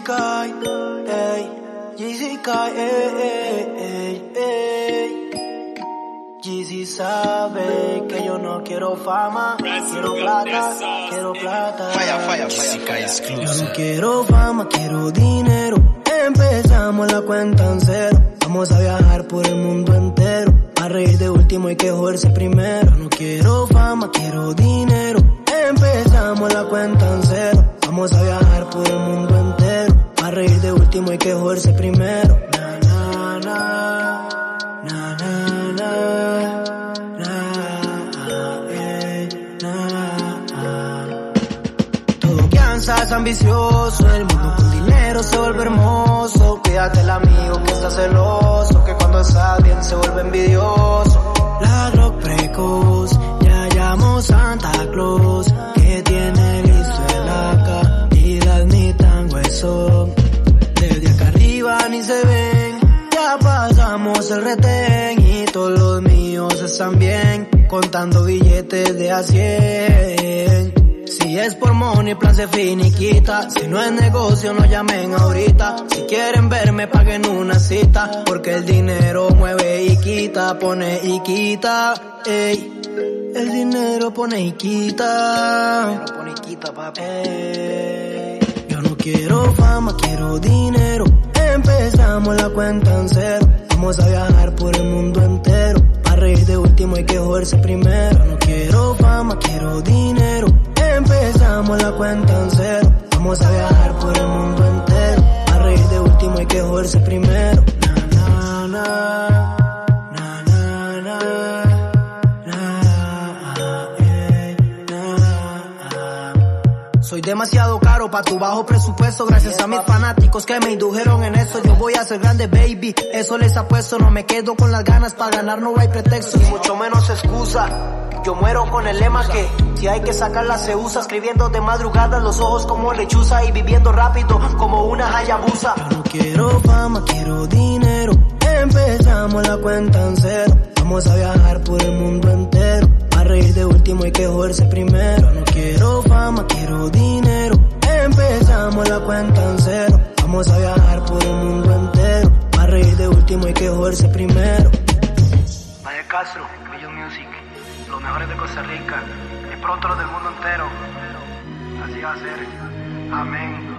Kai, Jeezy Kai, Jeezy sabe que yo no quiero fama, quiero plata, quiero plata. Falla, Jeezy Kai exclusive. Yo no quiero fama, quiero dinero. Empezamos la cuenta en cero. Vamos a viajar por el mundo entero. A reír de último hay que joderse primero. No quiero fama, quiero dinero. Empezamos la cuenta en cero. Vamos a viajar por el mundo entero. A reír de último hay que joderse primero. Na na na, na na na. Todo cansa, es ambicioso. El mundo con dinero se vuelve hermoso. Cuídate el amigo que está celoso, que cuando está bien se vuelve envidioso. La rock precoz, ya llamo Santa Claus, que tiene listo el AK y las ni tan hueso. Desde acá arriba ni se ven, ya pasamos el retén y todos los míos están bien, contando billetes de a 100. Si es por money, plan se finiquita. Si no es negocio, no llamen ahorita. Si quieren verme, paguen una cita. Porque el dinero mueve y quita, pone y quita. Ey, el dinero pone y quita. Ey, yo no quiero fama, quiero dinero. Empezamos la cuenta en cero. Vamos a viajar por el mundo entero. Para reír de último hay que joderse primero. No quiero fama, quiero dinero. Empezamos la cuenta en cero. Vamos a viajar por el mundo entero. A reír de último hay que joderse primero. Na na na, na na na. Soy demasiado caro pa' tu bajo presupuesto. Gracias a mis fanáticos que me indujeron en eso. Yo voy a ser grande, baby, eso les apuesto. No me quedo con las ganas, pa' ganar no hay pretexto. Y mucho menos excusa. Yo muero con el lema que si hay que sacarla se usa. Escribiendo de madrugada, los ojos como lechuza. Y viviendo rápido como una Hayabusa. Yo no quiero fama, quiero dinero. Empezamos la cuenta en cero. Vamos a viajar por el mundo entero. A reír de último hay que joderse primero. No quiero fama, quiero dinero. Empezamos la cuenta en cero. Vamos a viajar por el mundo entero. A reír de último hay que joderse primero. Valle Castro, Brillo Music, los mejores de Costa Rica y pronto los del mundo entero. Así va a ser. Amén.